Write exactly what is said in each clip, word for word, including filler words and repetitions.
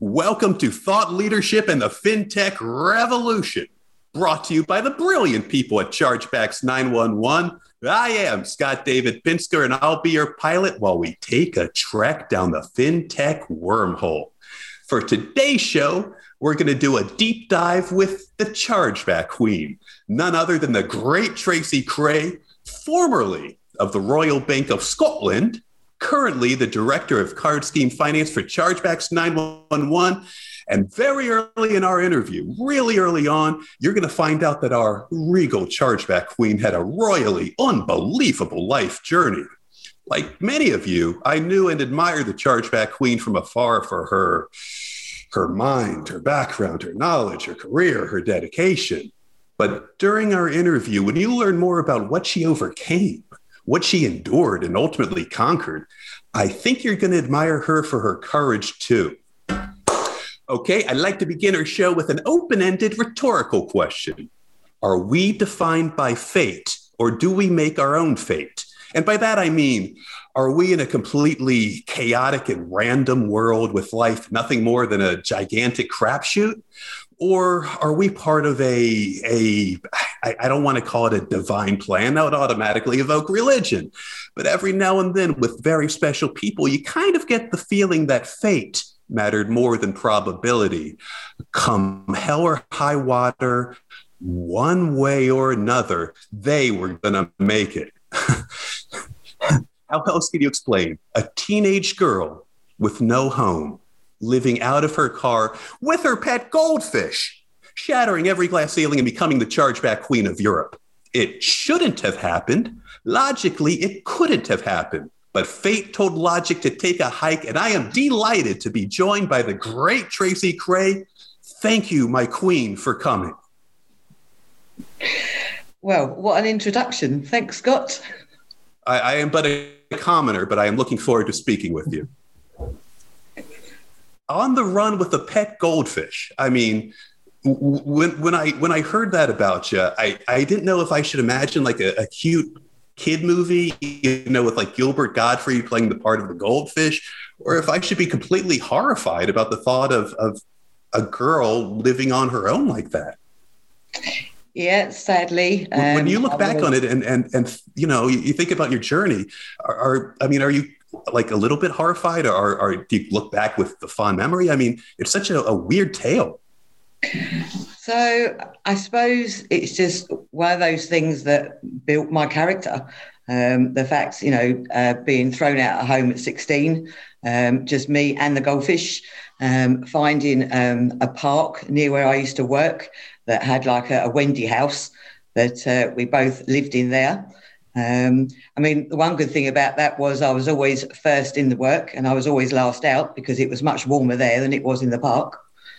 Welcome to Thought Leadership and the FinTech Revolution, brought to you by the brilliant people at Chargebacks nine one one. I am Scott David Pinsker, and I'll be your pilot while we take a trek down the FinTech wormhole. For today's show, we're going to do a deep dive with the Chargeback Queen, none other than the great Tracy Cray, formerly of the Royal Bank of Scotland, currently the Director of Card Scheme Finance for Chargebacks nine one one. And very early in our interview, really early on, you're going to find out that our regal Chargeback Queen had a royally unbelievable life journey. Like many of you, I knew and admired the Chargeback Queen from afar for her, her mind, her background, her knowledge, her career, her dedication. But during our interview, when you learn more about what she overcame, what she endured and ultimately conquered, I think you're going to admire her for her courage too. Okay, I'd like to begin our show with an open-ended rhetorical question. Are we defined by fate, or do we make our own fate? And by that I mean, are we in a completely chaotic and random world with life nothing more than a gigantic crapshoot? Or are we part of a, a I, I don't want to call it a divine plan. That would automatically evoke religion. But every now and then with very special people, you kind of get the feeling that fate mattered more than probability. Come hell or high water, one way or another, they were going to make it. How else can you explain a teenage girl with no home, living out of her car with her pet goldfish, shattering every glass ceiling and becoming the Chargeback Queen of Europe? It shouldn't have happened. Logically, it couldn't have happened. But fate told logic to take a hike, and I am delighted to be joined by the great Tracy Cray. Thank you, my queen, for coming. Well, what an introduction. Thanks, Scott. I, I am but a commoner, but I am looking forward to speaking with you. On the run with a pet goldfish. I mean, when when I when I heard that about you, I, I didn't know if I should imagine like a, a cute kid movie, you know, with like Gilbert Godfrey playing the part of the goldfish, or if I should be completely horrified about the thought of, of a girl living on her own like that. Yeah, sadly. When, when you look um, back on it and, and, and, you know, you, you think about your journey, are, are, I mean, are you like a little bit horrified, or, or do you look back with the fond memory? I mean, it's such a, a weird tale. So I suppose it's just one of those things that built my character. Um, the fact, you know, uh, being thrown out of home at sixteen, um, just me and the goldfish, um, finding um, a park near where I used to work that had like a, a Wendy house that uh, we both lived in there. Um, I mean, the one good thing about that was I was always first in the work and I was always last out because it was much warmer there than it was in the park.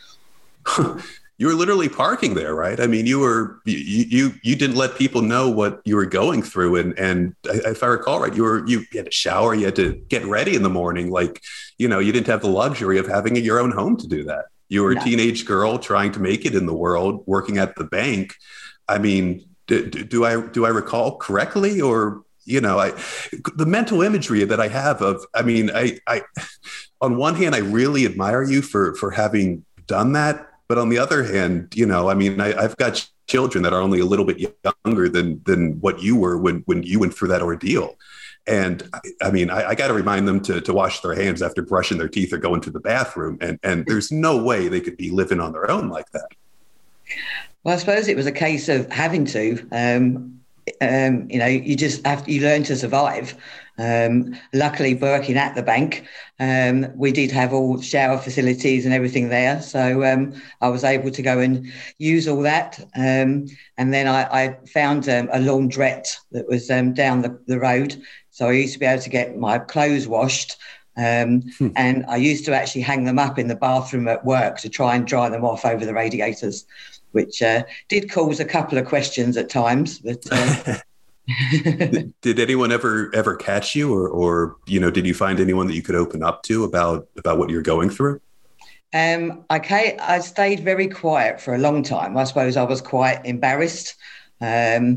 You were literally parking there, right? I mean, you were you you you didn't let people know what you were going through, and and if I recall right, you were you had to shower, you had to get ready in the morning, like, you know, you didn't have the luxury of having your own home to do that. You were no. a teenage girl trying to make it in the world, working at the bank. I mean, do, do I do I recall correctly, or you know, I the mental imagery that I have of, I mean, I I on one hand, I really admire you for for having done that. But on the other hand, you know, I mean, I, I've got children that are only a little bit younger than than what you were when when you went through that ordeal. And I, I mean, I, I got to remind them to to wash their hands after brushing their teeth or going to the bathroom. And and there's no way they could be living on their own like that. Well, I suppose it was a case of having to. Um, um, you know, you just have to, you learn to survive. Um, luckily, working at the bank, um, we did have all shower facilities and everything there. So um, I was able to go and use all that. Um, and then I, I found um, a laundrette that was um, down the, the road. So I used to be able to get my clothes washed. Um, hmm. And I used to actually hang them up in the bathroom at work to try and dry them off over the radiators, which uh, did cause a couple of questions at times. But uh, did, did anyone ever ever catch you, or, or you know, did you find anyone that you could open up to about about what you're going through? Um, okay, I stayed very quiet for a long time. I suppose I was quite embarrassed. Um,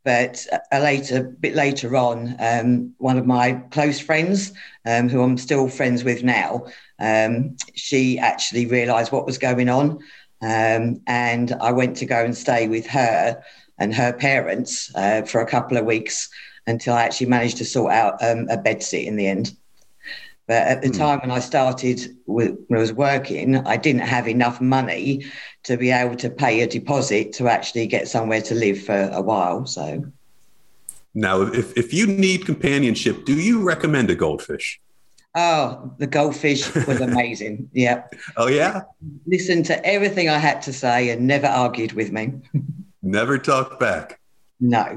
But a later, bit later on, um, one of my close friends, um, who I'm still friends with now, um, she actually realised what was going on, um, and I went to go and stay with her and her parents uh, for a couple of weeks until I actually managed to sort out um, a bedsit in the end. But at the mm. time when I started, when I was working, I didn't have enough money to be able to pay a deposit to actually get somewhere to live for a while. So now, if, if you need companionship, do you recommend a goldfish? Oh, the goldfish was amazing. Yeah. Oh, yeah? Listened to everything I had to say and never argued with me. Never talked back? No.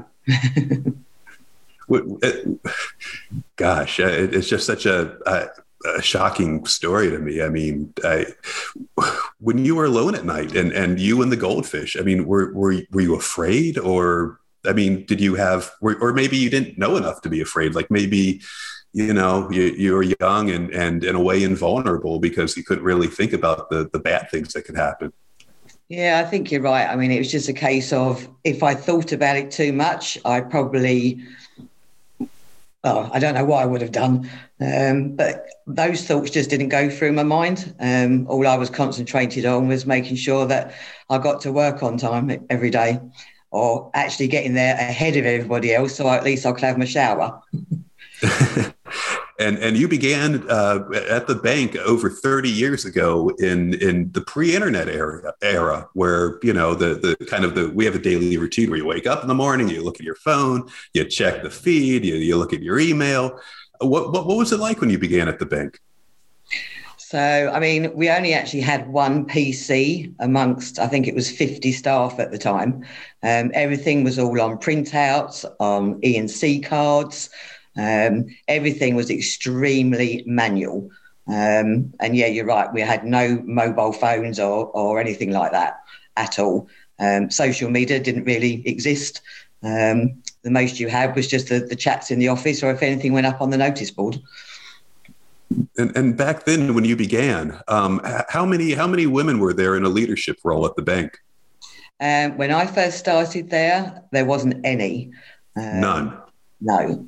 Gosh, it's just such a, a, a shocking story to me. I mean, I, when you were alone at night and, and you and the goldfish, I mean, were, were, were you afraid? Or, I mean, did you have, or maybe you didn't know enough to be afraid? Like maybe, you know, you, you were young and, and in a way invulnerable because you couldn't really think about the, the bad things that could happen. Yeah, I think you're right. I mean, it was just a case of if I thought about it too much, I probably... Oh, I don't know what I would have done, um, but those thoughts just didn't go through my mind. Um, all I was concentrated on was making sure that I got to work on time every day, or actually getting there ahead of everybody else, so at least I could have my shower. And and you began uh, at the bank over thirty years ago in in the pre-internet era, era where, you know, the the kind of the we have a daily routine where you wake up in the morning, you look at your phone, you check the feed, you, you look at your email. What, what what was it like when you began at the bank? So, I mean, we only actually had one P C amongst, I think it was fifty staff at the time. Um, everything was all on printouts, on E and C cards. Um, everything was extremely manual. Um, and yeah, you're right. We had no mobile phones or, or anything like that at all. Um, social media didn't really exist. Um, the most you had was just the, the chats in the office, or if anything went up on the notice board. And, and back then when you began, um, how many, how many women were there in a leadership role at the bank? Um, when I first started there, there wasn't any. Um, None? No.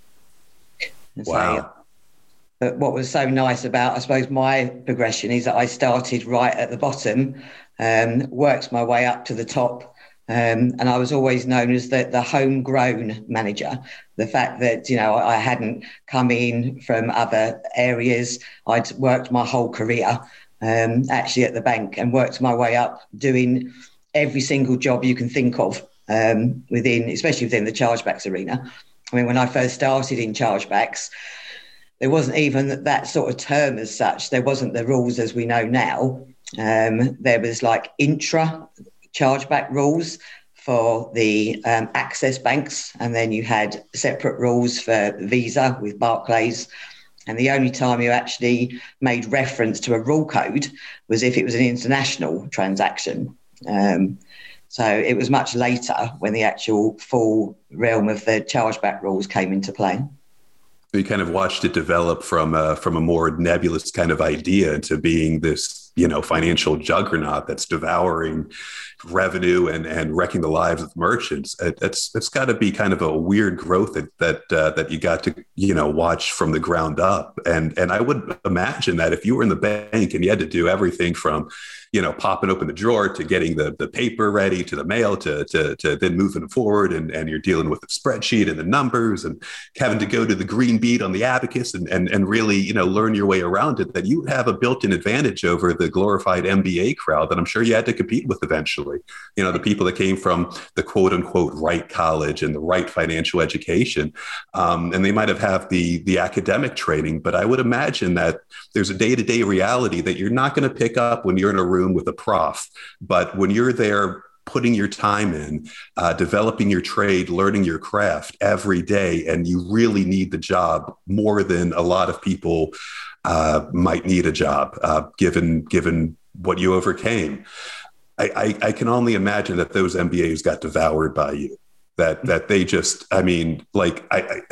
Wow. So, but what was so nice about, I suppose, my progression is that I started right at the bottom, um, worked my way up to the top, um, and I was always known as the, the homegrown manager. The fact that, you know, I hadn't come in from other areas. I'd worked my whole career um, actually at the bank and worked my way up doing every single job you can think of um, within, especially within the chargebacks arena. I mean, when I first started in chargebacks, there wasn't even that sort of term as such. There wasn't the rules as we know now. Um, there was like intra chargeback rules for the um, access banks, and then you had separate rules for Visa with Barclays. And the only time you actually made reference to a rule code was if it was an international transaction. Um, So it was much later when the actual full realm of the chargeback rules came into play. You kind of watched it develop from a, from a more nebulous kind of idea into being this, you know, financial juggernaut that's devouring revenue and, and wrecking the lives of merchants. It, it's it's got to be kind of a weird growth that that uh, that you got to, you know, watch from the ground up. And and I would imagine that if you were in the bank and you had to do everything from, you know, popping open the drawer to getting the, the paper ready to the mail to, to, to then moving forward. And, and you're dealing with the spreadsheet and the numbers and having to go to the green bead on the abacus and, and, and really, you know, learn your way around it, that you have a built-in advantage over the glorified M B A crowd that I'm sure you had to compete with eventually. You know, the people that came from the quote unquote right college and the right financial education. Um, and they might have had the, the academic training, but I would imagine that there's a day-to-day reality that you're not going to pick up when you're in a room with a prof. But when you're there putting your time in, uh, developing your trade, learning your craft every day, and you really need the job more than a lot of people uh, might need a job, uh, given given what you overcame. I, I, I can only imagine that those M B As got devoured by you, that that they just, I mean, like, I, I,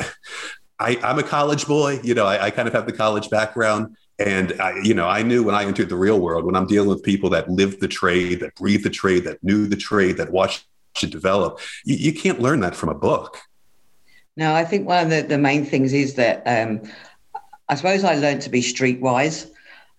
I I'm a college boy, you know, I, I kind of have the college background. And, I, you know, I knew when I entered the real world, when I'm dealing with people that lived the trade, that breathed the trade, that knew the trade, that watched and develop. You, you can't learn that from a book. No, I think one of the, the main things is that um, I suppose I learned to be streetwise.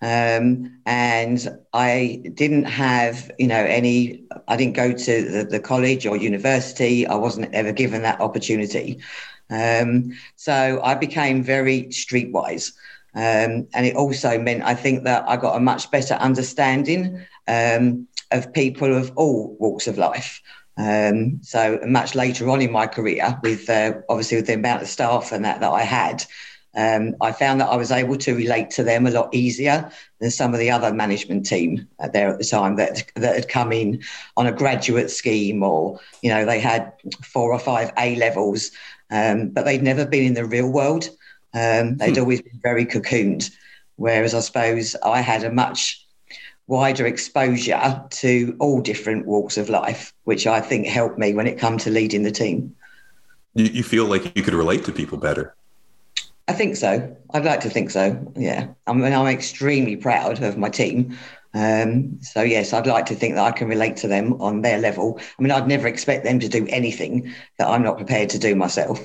Um, and I didn't have, you know, any, I didn't go to the, the college or university. I wasn't ever given that opportunity. Um, so I became very streetwise. Um, and it also meant, I think, that I got a much better understanding um, of people of all walks of life. Um, so much later on in my career, with uh, obviously with the amount of staff and that that I had, Um, I found that I was able to relate to them a lot easier than some of the other management team there at the time that that had come in on a graduate scheme, or, you know, they had four or five A levels, um, but they'd never been in the real world. Um, they'd hmm. always been very cocooned, whereas I suppose I had a much wider exposure to all different walks of life, which I think helped me when it came to leading the team. You, you feel like you could relate to people better? I think so. I'd like to think so. Yeah. I mean, I'm extremely proud of my team. Um, so, yes, I'd like to think that I can relate to them on their level. I mean, I'd never expect them to do anything that I'm not prepared to do myself.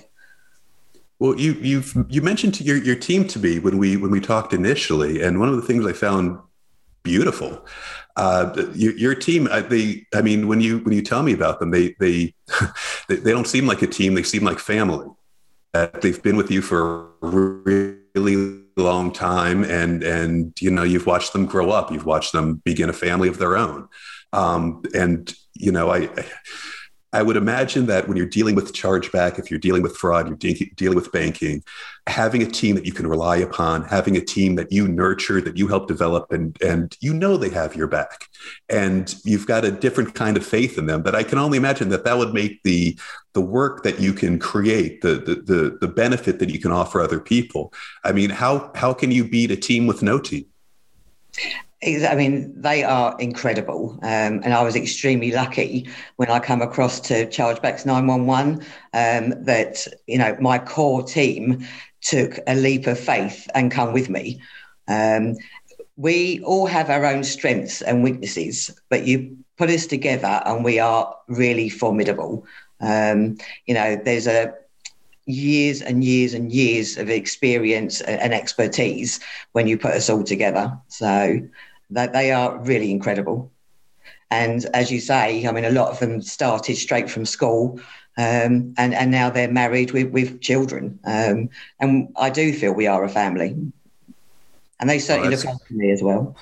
Well, you you've you mentioned to your, your team to me when we when we talked initially, and one of the things I found beautiful, uh, your, your team. Uh, they, I mean, when you when you tell me about them, they they they, they don't seem like a team. They seem like family. Uh, they've been with you for a really long time, and and you know, you've watched them grow up. You've watched them begin a family of their own, um, and you know, I. I I would imagine that when you're dealing with chargeback, if you're dealing with fraud, you're de- dealing with banking, having a team that you can rely upon, having a team that you nurture, that you help develop, and, and you know they have your back, and you've got a different kind of faith in them, that I can only imagine that that would make the, the work that you can create, the, the, the, the benefit that you can offer other people. I mean, how, how can you beat a team with no team? I mean, they are incredible. Um, and I was extremely lucky when I come across to Chargebacks nine one one um, that, you know, my core team took a leap of faith and come with me. Um, we all have our own strengths and weaknesses, but you put us together and we are really formidable. Um, you know, there's a years and years and years of experience and expertise when you put us all together. So that they are really incredible. And as you say, I mean, a lot of them started straight from school, um, and, and now they're married with, with children. Um, and I do feel we are a family. And they certainly oh, look after me as well.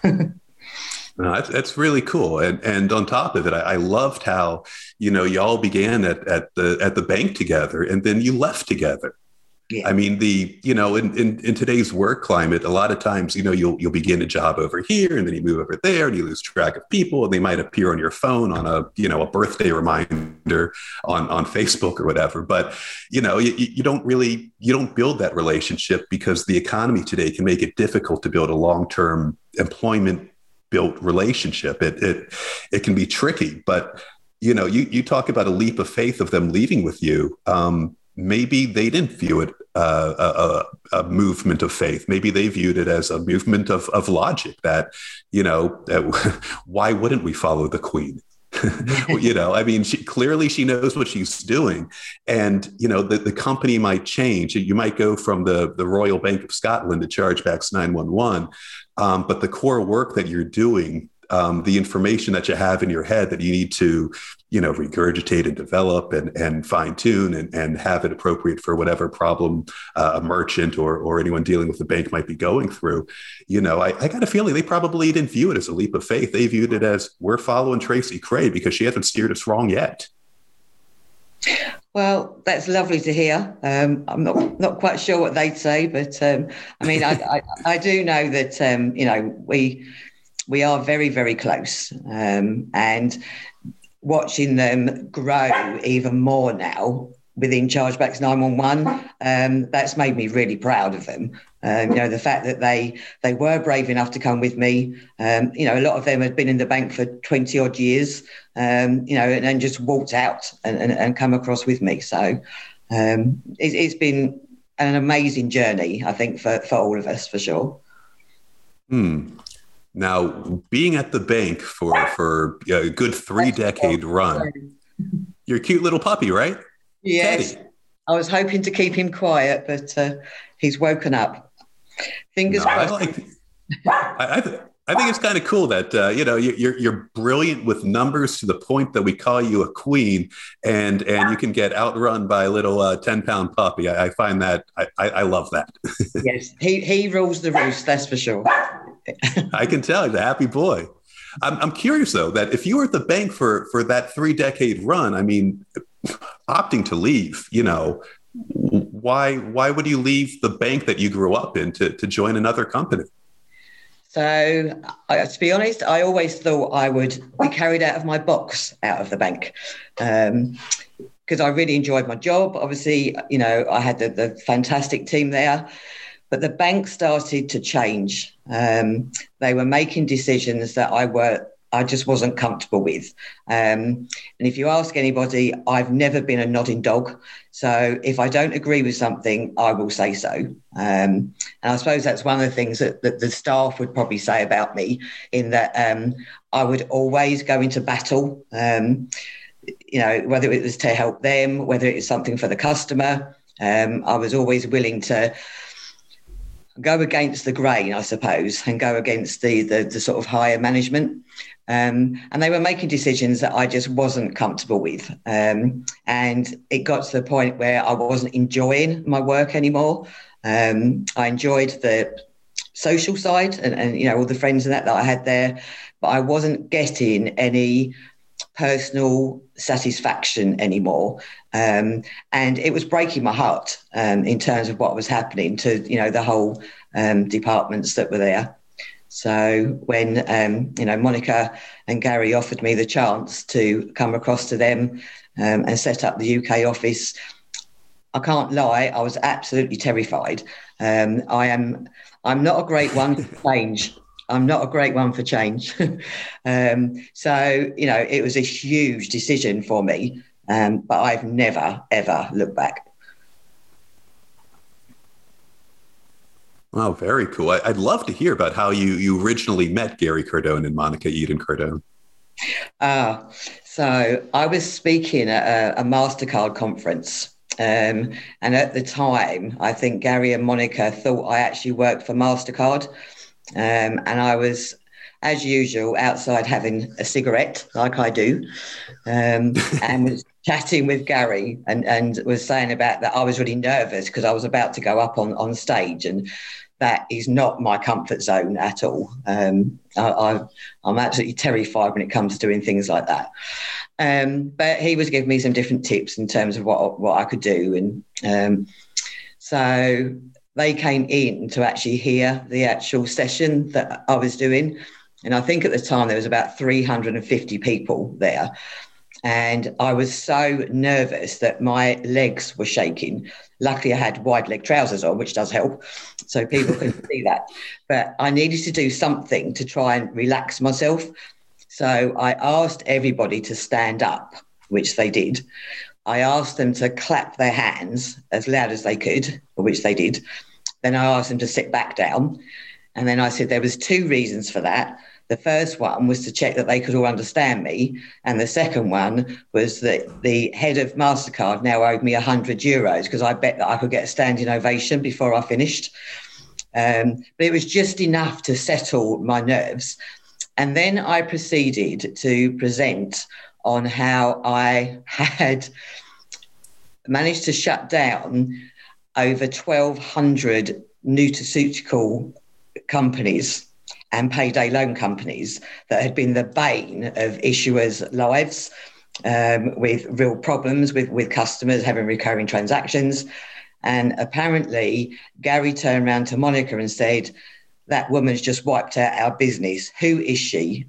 No, that's, that's really cool. And and on top of it, I, I loved how, you know, y'all began at, at the at the bank together, and then you left together. Yeah. I mean, the, you know, in, in, in today's work climate, a lot of times, you know, you'll you'll begin a job over here, and then you move over there, and you lose track of people, and they might appear on your phone on a, you know, a birthday reminder on, on Facebook or whatever. But, you know, you, you don't really, you don't build that relationship, because the economy today can make it difficult to build a long-term employment built relationship. It, it, it can be tricky, but, you know, you, you talk about a leap of faith of them leaving with you. Um, maybe they didn't view it uh, a, a movement of faith. Maybe they viewed it as a movement of, of logic, that, you know, that, why wouldn't we follow the queen? You know, I mean, she, clearly she knows what she's doing. And, you know, the, the company might change. You might go from the, the Royal Bank of Scotland to Chargebacks nine one one. Um, but the core work that you're doing, um, the information that you have in your head that you need to, you know, regurgitate and develop and, and fine tune and, and have it appropriate for whatever problem uh, a merchant or, or anyone dealing with the bank might be going through. You know, I, I got a feeling they probably didn't view it as a leap of faith. They viewed it as, we're following Tracy Cray because she hasn't steered us wrong yet. Well, that's lovely to hear. Um, I'm not not quite sure what they'd say, but um, I mean, I, I, I do know that, um, you know, we we are very, very close, um, and watching them grow even more now within Chargebacks nine one one, um, that's made me really proud of them. Um, you know, the fact that they they were brave enough to come with me. Um, you know, a lot of them had been in the bank for twenty odd years, um, you know, and, and just walked out and, and, and come across with me. So um, it, it's been an amazing journey, I think, for, for all of us, for sure. Hmm. Now, being at the bank for, for a good three decade run, your cute little puppy, right? Yes. Teddy. I was hoping to keep him quiet, but uh, he's woken up. Fingers No, I crossed. like. I, I, th- I think it's kind of cool that uh, you know you- you're you're brilliant with numbers to the point that we call you a queen, and and you can get outrun by a little uh, ten pound puppy. I, I find that I, I, I love that. Yes, he he rules the roost. That's for sure. I can tell he's a happy boy. I'm I'm curious though that if you were at the bank for for that three decade run, I mean, opting to leave, you know, why why would you leave the bank that you grew up in to to join another company? So, I, to be honest, I always thought I would be carried out of my box out of the bank, because um, I really enjoyed my job. Obviously, you know, I had the, the fantastic team there, but the bank started to change. Um, they were making decisions that I were I just wasn't comfortable with. Um, and if you ask anybody, I've never been a nodding dog. So if I don't agree with something, I will say so. Um, and I suppose that's one of the things that, that the staff would probably say about me, in that um, I would always go into battle, um, you know, whether it was to help them, whether it was something for the customer. Um, I was always willing to go against the grain, I suppose, and go against the the, the sort of higher management. Um, and they were making decisions that I just wasn't comfortable with. Um, and it got to the point where I wasn't enjoying my work anymore. Um, I enjoyed the social side and, and, you know, all the friends and that that I had there, but I wasn't getting any personal satisfaction anymore. Um, and it was breaking my heart um, in terms of what was happening to, you know, the whole um, departments that were there. So when, um, you know, Monica and Gary offered me the chance to come across to them um, and set up the U K office, I can't lie, I was absolutely terrified. Um, I am, I'm not a great one for change. I'm not a great one for change. um, so, you know, it was a huge decision for me, um, but I've never, ever looked back. Oh, very cool. I, I'd love to hear about how you, you originally met Gary Cardone and Monica Eden Cardone. Ah, so I was speaking at a, a MasterCard conference. Um, and at the time, I think Gary and Monica thought I actually worked for MasterCard. Um, and I was, as usual, outside having a cigarette, like I do, um, and was chatting with Gary and, and was saying about that I was really nervous because I was about to go up on, on stage, and that is not my comfort zone at all. Um, I, I, I'm absolutely terrified when it comes to doing things like that. Um, but he was giving me some different tips in terms of what, what I could do. And um, so they came in to actually hear the actual session that I was doing. And I think at the time there was about three hundred fifty people there. And I was so nervous that my legs were shaking. Luckily, I had wide leg trousers on, which does help, so people couldn't see that. But I needed to do something to try and relax myself. So I asked everybody to stand up, which they did. I asked them to clap their hands as loud as they could, which they did. Then I asked them to sit back down. And then I said there was two reasons for that. The first one was to check that they could all understand me. And the second one was that the head of MasterCard now owed me one hundred euros because I bet that I could get a standing ovation before I finished. Um, but it was just enough to settle my nerves. And then I proceeded to present on how I had managed to shut down over twelve hundred nutraceutical companies and payday loan companies that had been the bane of issuers' lives, um, with real problems with, with customers having recurring transactions. And apparently, Gary turned around to Monica and said, "That woman's just wiped out our business. Who is she?"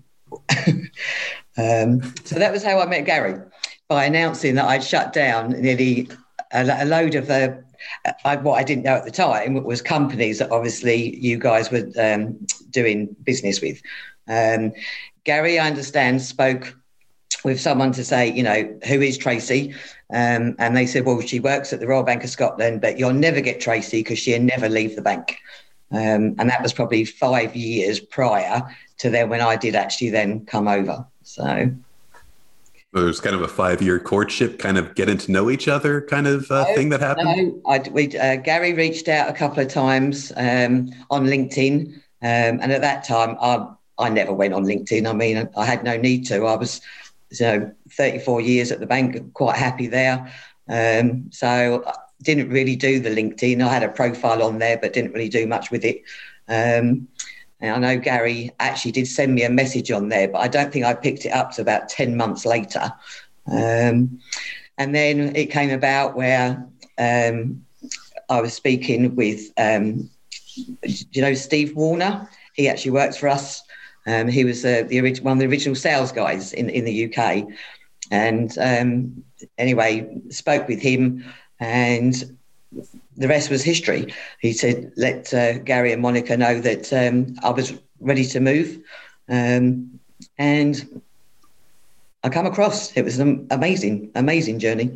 um, so that was how I met Gary, by announcing that I'd shut down nearly a, a load of the, I, what I didn't know at the time was companies that obviously you guys were um, doing business with. Um, Gary, I understand, spoke with someone to say, you know, who is Tracy? Um, and they said, well, she works at the Royal Bank of Scotland, but you'll never get Tracy because she'll never leave the bank. Um, and that was probably five years prior to then when I did actually then come over. So, There's kind of a five-year courtship, kind of getting to know each other kind of uh, No, thing that happened? no. I, we, uh, Gary reached out a couple of times um, on LinkedIn. Um, and at that time, I, I never went on LinkedIn. I mean, I had no need to. I was, you know, thirty-four years at the bank, quite happy there. Um, so I didn't really do the LinkedIn. I had a profile on there, but didn't really do much with it. Um, and I know Gary actually did send me a message on there, but I don't think I picked it up to about ten months later. Um, and then it came about where um, I was speaking with, um, you know, Steve Warner. He actually works for us. Um, he was uh, the orig- one of the original sales guys in, in the U K. And um, anyway, spoke with him, and the rest was history. He said, let uh, Gary and Monica know that um, I was ready to move. Um, and I come across. It was an amazing, amazing journey.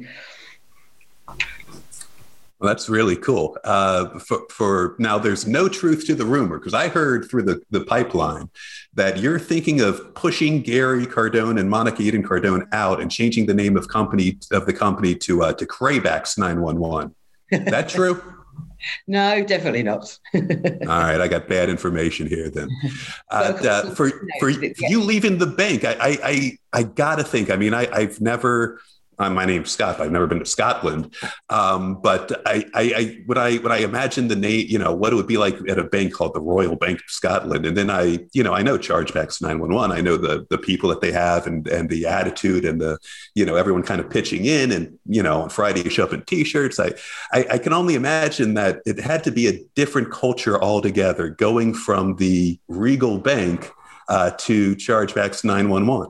Well, that's really cool. Uh, for, for now, there's no truth to the rumor, because I heard through the, the pipeline that you're thinking of pushing Gary Cardone and Monica Eden Cardone out and changing the name of company of the company to uh, to Craybax nine one one. Is that true? No, definitely not. All right, I got bad information here then. Uh, uh, for for you leaving the bank, I I I, I gotta think. I mean, I, I've never. Uh, my name's Scott. I've never been to Scotland, um, but I, I, I when I when I imagine the name, you know, what it would be like at a bank called the Royal Bank of Scotland, and then I, you know, I know Chargebacks nine one one. I know the the people that they have, and and the attitude, and the, you know, everyone kind of pitching in, and you know, on Friday you show up in t-shirts. I, I I can only imagine that it had to be a different culture altogether, going from the Regal Bank uh, to Chargebacks nine one one.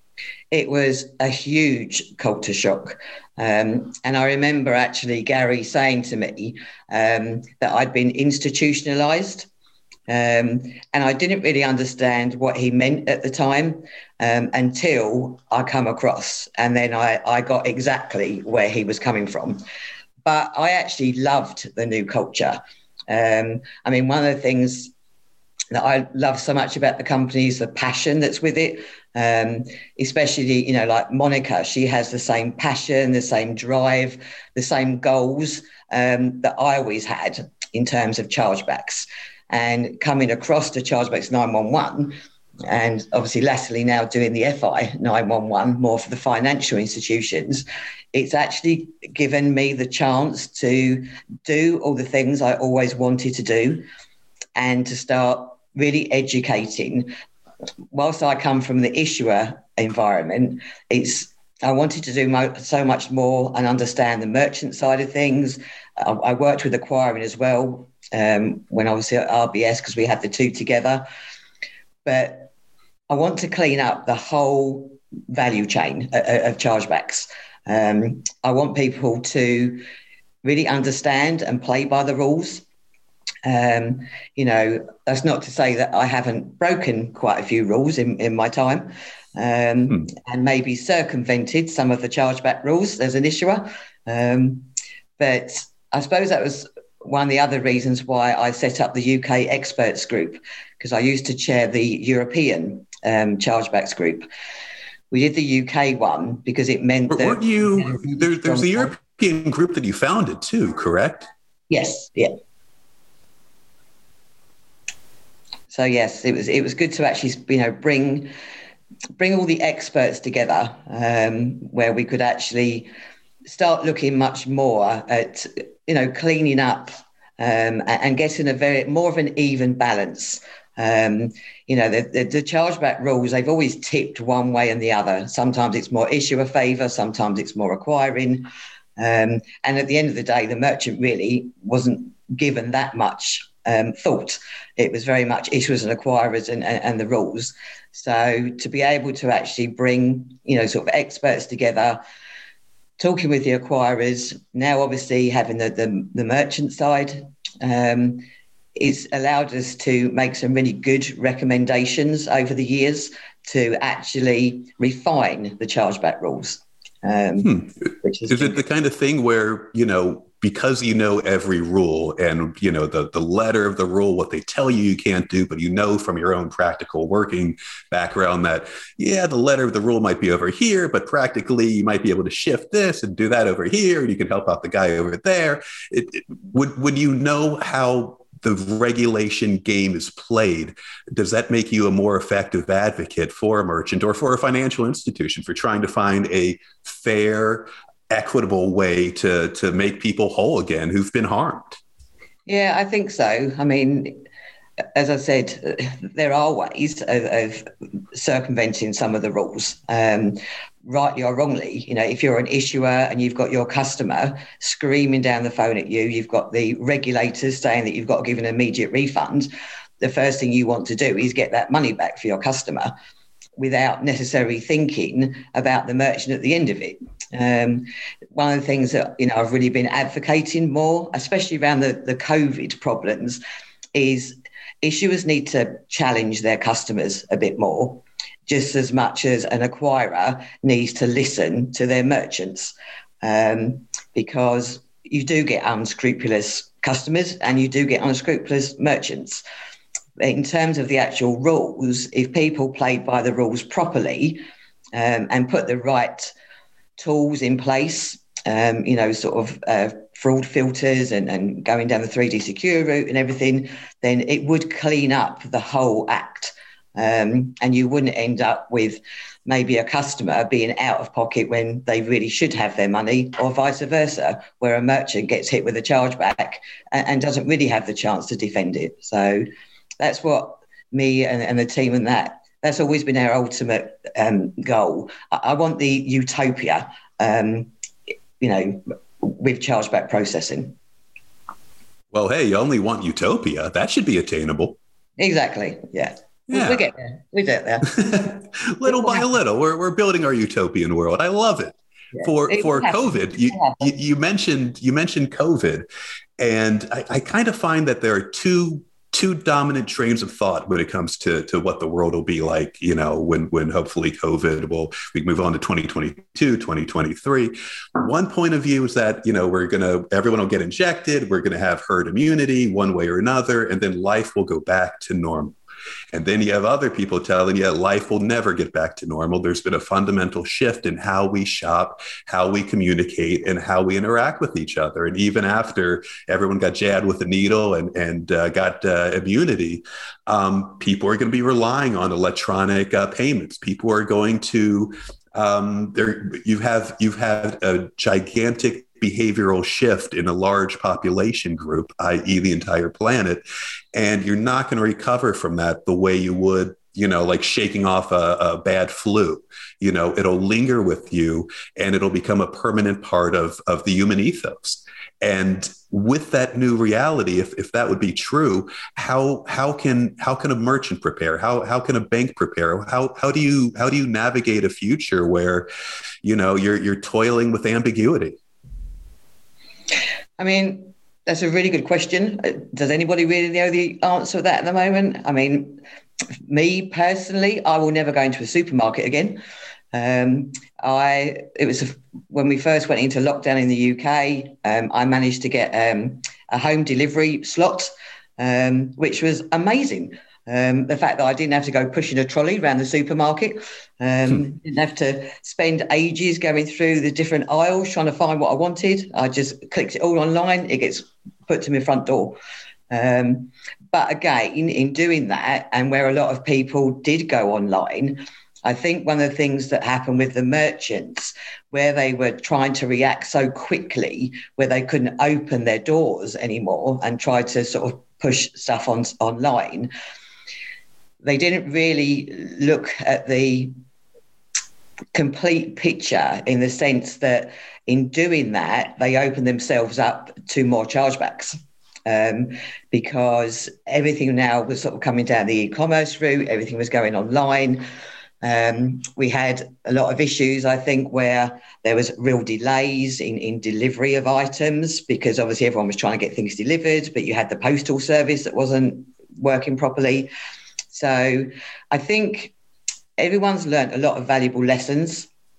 It was a huge culture shock. Um, and I remember actually Gary saying to me um, that I'd been institutionalized. Um, and I didn't really understand what he meant at the time um, until I come across. And then I, I got exactly where he was coming from. But I actually loved the new culture. Um, I mean, one of the things that I love so much about the company is the passion that's with it. Um, especially, you know, like Monica, she has the same passion, the same drive, the same goals um, that I always had in terms of chargebacks. And coming across to Chargebacks nine one one, and obviously latterly now doing the F I nine one one more for the financial institutions, it's actually given me the chance to do all the things I always wanted to do and to start really educating. Whilst I come from the issuer environment, it's I wanted to do mo- so much more and understand the merchant side of things. I, I worked with acquiring as well um, when I was at R B S, because we had the two together. But I want to clean up the whole value chain of, of chargebacks. Um, I want people to really understand and play by the rules. Um, you know, that's not to say that I haven't broken quite a few rules in, in my time um, hmm. and maybe circumvented some of the chargeback rules as an issuer. Um, but I suppose that was one of the other reasons why I set up the U K experts group, because I used to chair the European um, chargebacks group. We did the U K one because it meant but that... Weren't you, there, there's a European group that you founded too, correct? Yes, yeah. So yes, it was it was good to actually, you know, bring bring all the experts together, um, where we could actually start looking much more at, you know, cleaning up um, and getting a very more of an even balance. Um, you know, the, the, the chargeback rules, they've always tipped one way and the other. Sometimes it's more issuer favour, sometimes it's more acquiring. Um, and at the end of the day, the merchant really wasn't given that much Um, thought. It was very much issuers and acquirers and, and, and the rules. So to be able to actually bring, you know, sort of experts together, talking with the acquirers, now obviously having the, the, the merchant side, um, it's allowed us to make some really good recommendations over the years to actually refine the chargeback rules. Um, hmm. Which is, is it the kind of thing where, you know, because you know every rule and, you know, the, the letter of the rule, what they tell you you can't do, but you know from your own practical working background that, yeah, the letter of the rule might be over here, but practically you might be able to shift this and do that over here, and you can help out the guy over there. It, it, would, would you know how the regulation game is played? Does that make you a more effective advocate for a merchant or for a financial institution for trying to find a fair, equitable way to, to make people whole again who've been harmed? Yeah, I think so. I mean, as I said, there are ways of, of circumventing some of the rules. Um, rightly or wrongly, you know, if you're an issuer and you've got your customer screaming down the phone at you, you've got the regulators saying that you've got to give an immediate refund, the first thing you want to do is get that money back for your customer without necessarily thinking about the merchant at the end of it. Um, one of the things that, you know, I've really been advocating more, especially around the, the COVID problems, is issuers need to challenge their customers a bit more, just as much as an acquirer needs to listen to their merchants, um, because you do get unscrupulous customers and you do get unscrupulous merchants. In terms of the actual rules, if people played by the rules properly um, and put the right tools in place, um, you know, sort of uh, fraud filters and, and going down the three D secure route and everything, then it would clean up the whole act. Um, and you wouldn't end up with maybe a customer being out of pocket when they really should have their money, or vice versa, where a merchant gets hit with a chargeback and, and doesn't really have the chance to defend it. So that's what me and, and the team and that, that's always been our ultimate um, goal. I, I want the utopia, um, you know, with chargeback processing. Well, hey, you only want utopia. That should be attainable. Exactly, yeah. Yeah. We get there. We get there. Little by little, we're we're building our utopian world. I love it. Yeah. For it for COVID, you, you you mentioned you mentioned COVID, and I, I kind of find that there are two two dominant trains of thought when it comes to to what the world will be like. You know, when when hopefully COVID will we move on to twenty twenty-two, twenty twenty-three. One point of view is that, you know, we're gonna everyone will get injected. We're gonna have herd immunity one way or another, and then life will go back to normal. And then you have other people telling you life will never get back to normal. There's been a fundamental shift in how we shop, how we communicate, and how we interact with each other. And even after everyone got jabbed with a needle and, and uh, got uh, immunity, um, people are going to be relying on electronic uh, payments. People are going to, um, there. You have you've had a gigantic behavioral shift in a large population group, that is the entire planet. And you're not going to recover from that the way you would, you know, like shaking off a, a bad flu. You know, it'll linger with you and it'll become a permanent part of, of the human ethos. And with that new reality, if, if that would be true, how how can how can a merchant prepare? How how can a bank prepare? How how do you how do you navigate a future where, you know, you're you're toiling with ambiguity? I mean, that's a really good question. Does anybody really know the answer to that at the moment? I mean, me personally, I will never go into a supermarket again. Um, I it was a, when we first went into lockdown in the U K, um, I managed to get um, a home delivery slot, um, which was amazing. Um, the fact that I didn't have to go pushing a trolley around the supermarket, um, hmm. didn't have to spend ages going through the different aisles trying to find what I wanted. I just clicked it all online. It gets put to my front door. Um, but again, in doing that, and where a lot of people did go online, I think one of the things that happened with the merchants, where they were trying to react so quickly, where they couldn't open their doors anymore and try to sort of push stuff on online, they didn't really look at the complete picture, in the sense that in doing that, they opened themselves up to more chargebacks, um, because everything now was sort of coming down the e-commerce route. Everything was going online. Um, we had a lot of issues, I think, where there was real delays in, in delivery of items, because obviously everyone was trying to get things delivered, but you had the postal service that wasn't working properly. So I think everyone's learned a lot of valuable lessons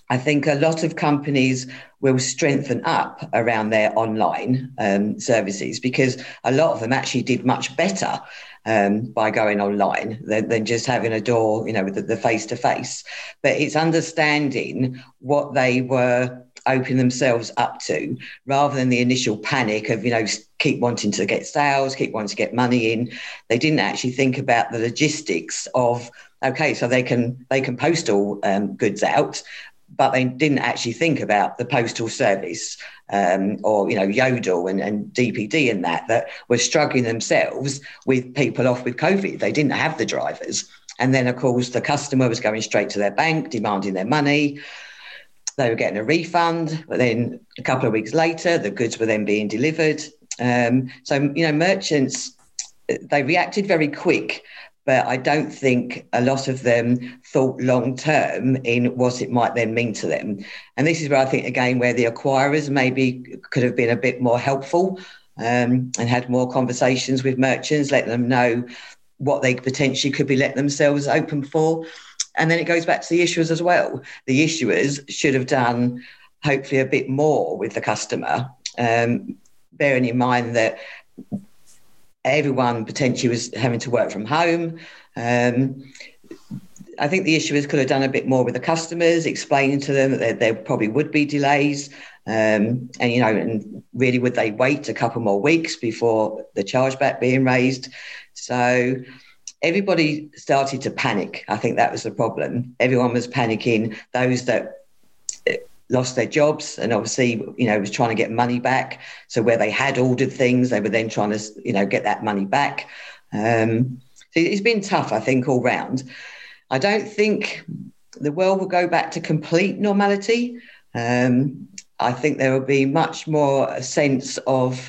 I think a lot of companies will strengthen up around their online um, services, because a lot of them actually did much better um, by going online than, than just having a door, you know, with the, the face-to-face. But it's understanding what they were opening themselves up to, rather than the initial panic of, you know, keep wanting to get sales, keep wanting to get money in. They didn't actually think about the logistics of, okay, so they can they can postal um, goods out, but they didn't actually think about the postal service um, or, you know, Yodel and, and D P D and that, that were struggling themselves with people off with COVID. They didn't have the drivers. And then, of course, the customer was going straight to their bank, demanding their money. They were getting a refund, but then a couple of weeks later, the goods were then being delivered. Um, so, you know, merchants, they reacted very quick, but I don't think a lot of them thought long term in what it might then mean to them. And this is where I think, again, where the acquirers maybe could have been a bit more helpful um, and had more conversations with merchants, letting them know what they potentially could be letting themselves open for. And then it goes back to the issuers as well. The issuers should have done hopefully a bit more with the customer, um, bearing in mind that everyone potentially was having to work from home. Um, I think the issuers could have done a bit more with the customers, explaining to them that there, there probably would be delays. Um, and, you know, and really, would they wait a couple more weeks before the chargeback being raised? So everybody started to panic. I think that was the problem. Everyone was panicking. Those that lost their jobs and obviously, you know, was trying to get money back. So where they had ordered things, they were then trying to, you know, get that money back. Um, so it's been tough, I think, all round. I don't think the world will go back to complete normality. Um, I think there will be much more a sense of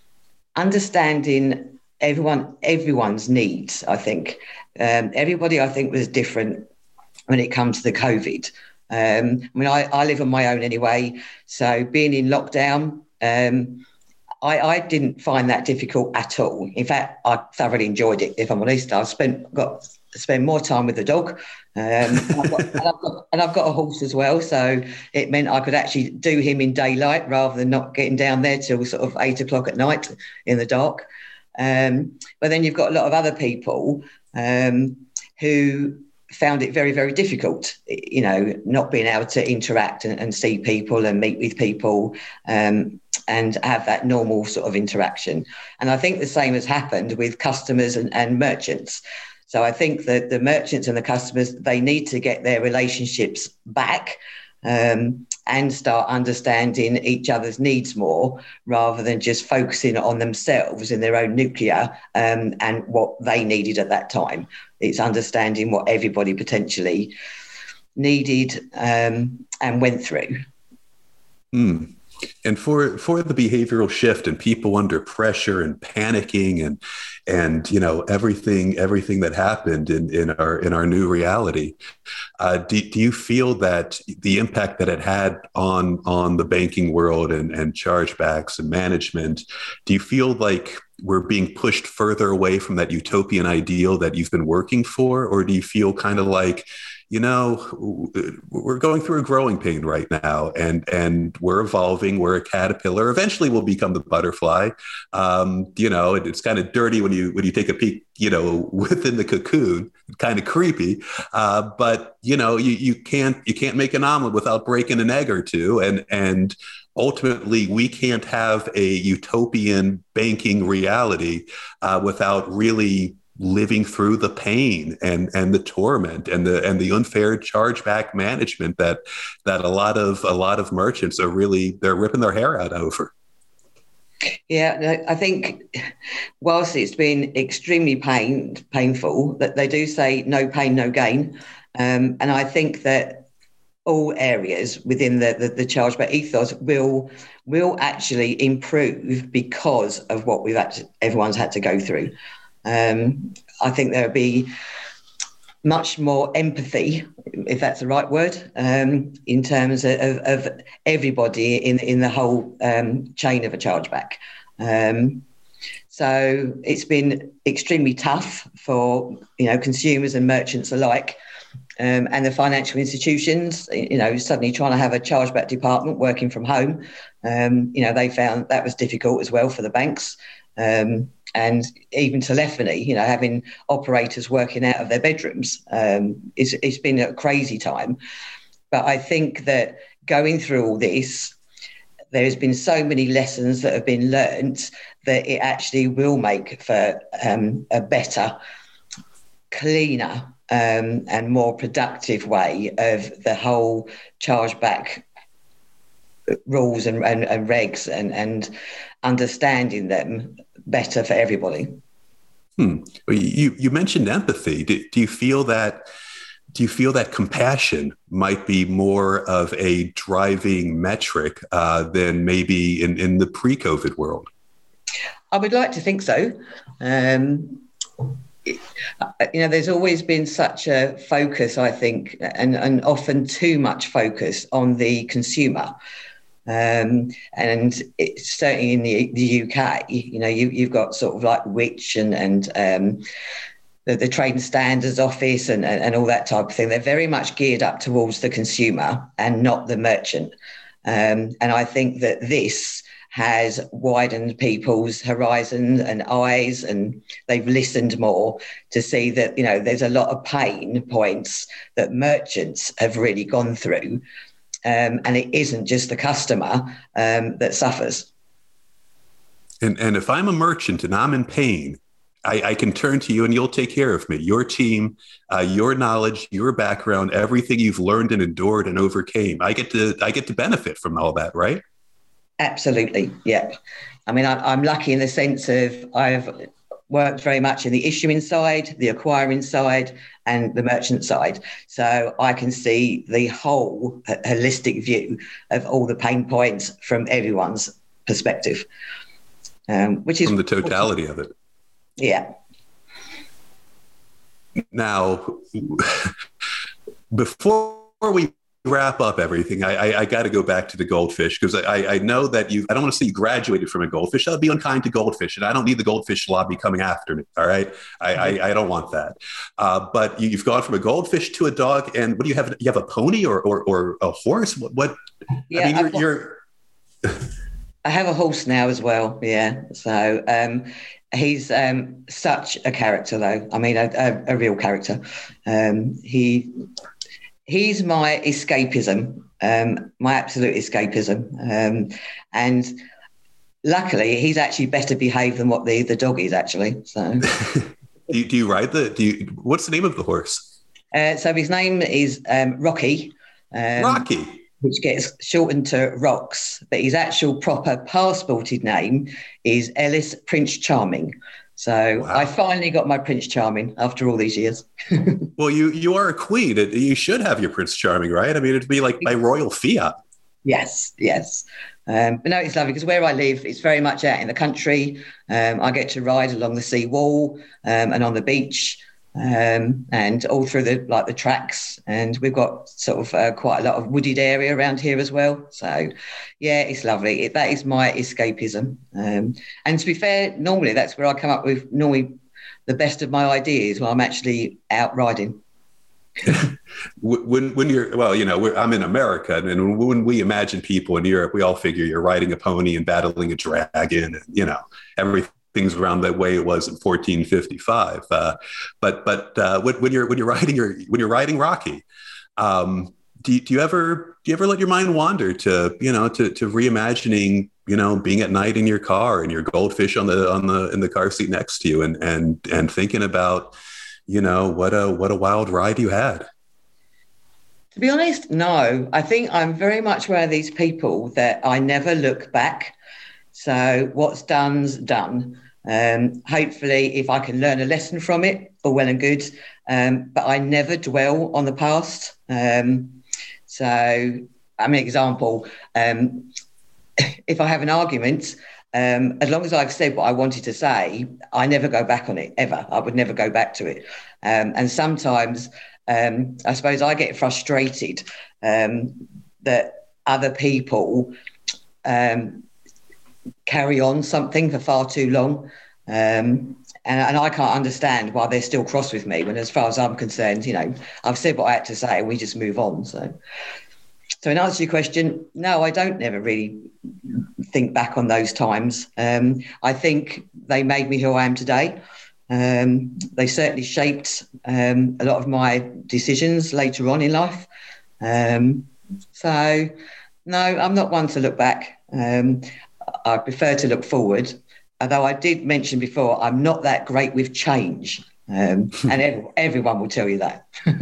understanding everyone, everyone's needs, I think. Um, everybody, I think, was different when it comes to the COVID. Um, I mean, I, I live on my own anyway, so being in lockdown, um, I, I didn't find that difficult at all. In fact, I thoroughly enjoyed it, if I'm honest. I've spent got spend more time with the dog, um, and, I've got, and, I've got, and I've got a horse as well, so it meant I could actually do him in daylight rather than not getting down there till sort of eight o'clock at night in the dark. Um, but then you've got a lot of other people um, who found it very, very difficult, you know, not being able to interact and, and see people and meet with people um, and have that normal sort of interaction. And I think the same has happened with customers and, and merchants. So I think that the merchants and the customers, they need to get their relationships back um, and start understanding each other's needs more, rather than just focusing on themselves in their own nuclear um, and what they needed at that time. It's understanding what everybody potentially needed um, and went through. Mm. And for for the behavioral shift and people under pressure and panicking and and you know everything everything that happened in, in our in our new reality, uh, do, do you feel that the impact that it had on on the banking world and, and chargebacks and management, do you feel like we're being pushed further away from that utopian ideal that you've been working for, or do you feel kind of like, you know, we're going through a growing pain right now, and and we're evolving. We're a caterpillar. Eventually, we'll become the butterfly. Um, you know, it, it's kind of dirty when you when you take a peek, you know, within the cocoon. Kind of creepy, uh, but you know, you you can't you can't make an omelet without breaking an egg or two, and and ultimately, we can't have a utopian banking reality uh, without really living through the pain and and the torment and the and the unfair chargeback management that that a lot of a lot of merchants are really they're ripping their hair out over. Yeah, I think whilst it's been extremely pain painful, that they do say no pain, no gain, um, and I think that all areas within the, the, the chargeback ethos will will actually improve because of what we've had to, everyone's had to go through. Um, I think there'll be much more empathy, if that's the right word, um, in terms of, of everybody in in the whole um, chain of a chargeback. Um, so it's been extremely tough for you know consumers and merchants alike. Um, and the financial institutions, you know, suddenly trying to have a chargeback department working from home, um, you know, they found that was difficult as well for the banks. Um, and even telephony, you know, having operators working out of their bedrooms, um, it's, it's been a crazy time. But I think that going through all this, there's been so many lessons that have been learnt that it actually will make for um, a better, cleaner, Um, and more productive way of the whole chargeback rules and, and, and regs and, and understanding them better for everybody. Hmm. Well, you you mentioned empathy. Do, do you feel that? Do you feel that compassion might be more of a driving metric uh, than maybe in, in the pre-COVID world? I would like to think so. Um, You know, there's always been such a focus, I think, and, and often too much focus on the consumer. Um, and it's certainly in the, the U K, you know, you, you've got sort of like Which and, and um, the, the Trade and Standards Office and, and, and all that type of thing. They're very much geared up towards the consumer and not the merchant. Um, and I think that this has widened people's horizon and eyes, and they've listened more to see that, you know, there's a lot of pain points that merchants have really gone through. Um, and it isn't just the customer um, that suffers. And, and if I'm a merchant and I'm in pain, I, I can turn to you and you'll take care of me. Your team, uh, your knowledge, your background, everything you've learned and endured and overcame. I get to I get to benefit from all that, right? Absolutely, yeah. I mean, I, I'm lucky in the sense of I've worked very much in the issuing side, the acquiring side, and the merchant side. So I can see the whole holistic view of all the pain points from everyone's perspective, um, which is from the totality of it. Yeah. Now, before we wrap up everything, I, I, I got to go back to the goldfish, because I, I know that you, I don't want to say you graduated from a goldfish. That would be unkind to goldfish, and I don't need the goldfish lobby coming after me. All right. I, I, I don't want that. Uh, but you, you've gone from a goldfish to a dog, and what do you have? You have a pony or, or, or a horse? What, what yeah, I mean, you're, got, you're... I have a horse now as well. Yeah. So, um, he's um, such a character, though. I mean, a, a, a real character. Um, he, He's my escapism, um, my absolute escapism. Um, and luckily, he's actually better behaved than what the, the dog is, actually. So, do, you, do you ride the, do you, what's the name of the horse? Uh, so his name is um, Rocky. Um, Rocky. Which gets shortened to Rox. But his actual proper passported name is Ellis Prince Charming. So wow. I finally got my Prince Charming after all these years. Well, you you are a queen. You should have your Prince Charming, right? I mean, it'd be like by royal fiat. Yes, yes. Um, but no, it's lovely because where I live, it's very much out in the country. Um, I get to ride along the sea wall um, and on the beach um, and all through the like the tracks. And we've got sort of uh, quite a lot of wooded area around here as well. So, yeah, it's lovely. It, that is my escapism. Um, and to be fair, normally that's where I come up with normally the best of my ideas when I'm actually out riding. when when you're well, you know, we're, I'm in America, and when we imagine people in Europe, we all figure you're riding a pony and battling a dragon, and you know everything's around that way it was in fourteen fifty-five. Uh, but but uh, when, when you're when you're riding your when you're riding Rocky, um, do you, do you ever do you ever let your mind wander to you know to to reimagining you know being at night in your car and your goldfish on the on the in the car seat next to you, and and and thinking about you know, what a what a wild ride you had? To be honest, no. I think I'm very much one of these people that I never look back. So what's done's done. Um, hopefully, if I can learn a lesson from it, all well and good. Um, but I never dwell on the past. Um, so, I mean, example, um, if I have an argument, Um, as long as I've said what I wanted to say, I never go back on it, ever. I would never go back to it. Um, and sometimes um, I suppose I get frustrated um, that other people um, carry on something for far too long. Um, And, and I can't understand why they're still cross with me when, as far as I'm concerned, you know, I've said what I had to say and we just move on. So, so in answer to your question, no, I don't never really think back on those times. Um, I think they made me who I am today. Um, they certainly shaped um, a lot of my decisions later on in life. Um, so, no, I'm not one to look back. Um, I prefer to look forward. Although I did mention before, I'm not that great with change. Um, and every, everyone will tell you that.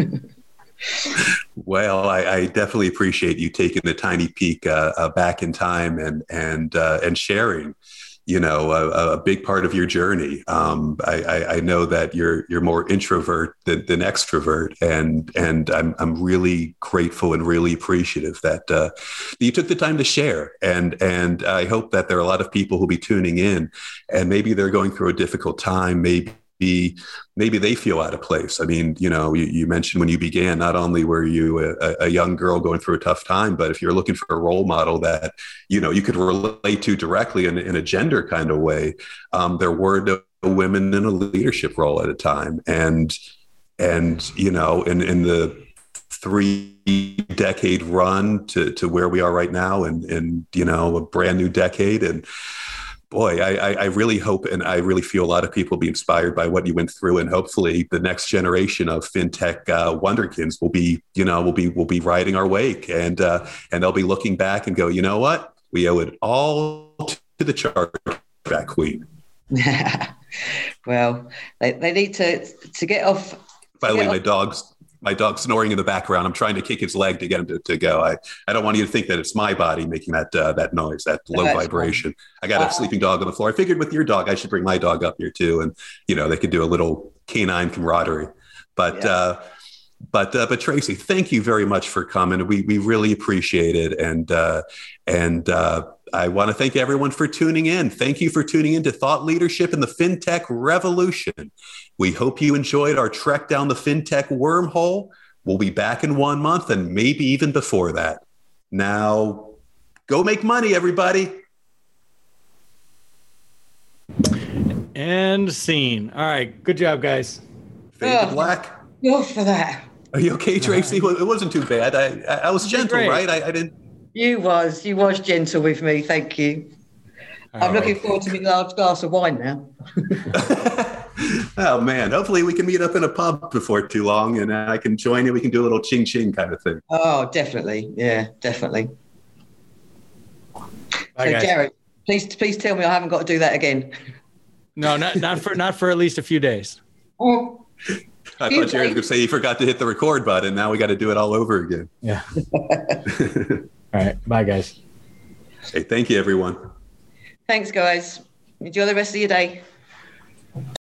Well, I, I definitely appreciate you taking the tiny peek uh, uh, back in time and and uh, and sharing, you know, a, a big part of your journey. Um, I, I, I know that you're you're more introvert than, than extrovert, and and I'm I'm really grateful and really appreciative that uh, you took the time to share. And and I hope that there are a lot of people who'll be tuning in, and maybe they're going through a difficult time, maybe. Be, maybe they feel out of place. I mean, you know, you, you mentioned when you began, not only were you a, a young girl going through a tough time, but if you're looking for a role model that, you know, you could relate to directly in, in a gender kind of way, um, there were no women in a leadership role at a time. And, and, you know, in, in the three decade run to, to where we are right now and, and, you know, a brand new decade. And, boy, I, I really hope and I really feel a lot of people will be inspired by what you went through, and hopefully the next generation of fintech uh, wonderkins will be, you know, will be will be riding our wake, and uh, and they'll be looking back and go, you know what, we owe it all to the chargeback queen. Well, they, they need to to get off. To By the way, off. my dog's my dog's snoring in the background. I'm trying to kick his leg to get him to, to go. I, I don't want you to think that it's my body making that uh, that noise, that low That's vibration. fine. I got a Uh, sleeping dog on the floor. I figured with your dog, I should bring my dog up here too, and you know they could do a little canine camaraderie. But Yeah. uh, but uh, but Tracy, thank you very much for coming. We we really appreciate it, and uh, and. Uh, I want to thank everyone for tuning in. Thank you for tuning in to Thought Leadership in the FinTech Revolution. We hope you enjoyed our trek down the FinTech wormhole. We'll be back in one month and maybe even before that. Now, go make money, everybody. And scene. All right. Good job, guys. Fade to Oh. black. Go for that. Are you okay, Tracy? Well, it wasn't too bad. I I, I was gentle, great. right? I, I didn't. You was, you was gentle with me. Thank you. All I'm right. looking forward to my large glass of wine now. Oh man! Hopefully we can meet up in a pub before too long, and I can join you. We can do a little ching ching kind of thing. Oh, definitely. Yeah, definitely. Bye, so, guys. Jared, please, please tell me I haven't got to do that again. No, not not for not for at least a few days. Oh, I You thought Jared was going to say he forgot to hit the record button. Now we got to do it all over again. Yeah. All right. Bye, guys. Hey, thank you, everyone. thanks, guys. Enjoy the rest of your day.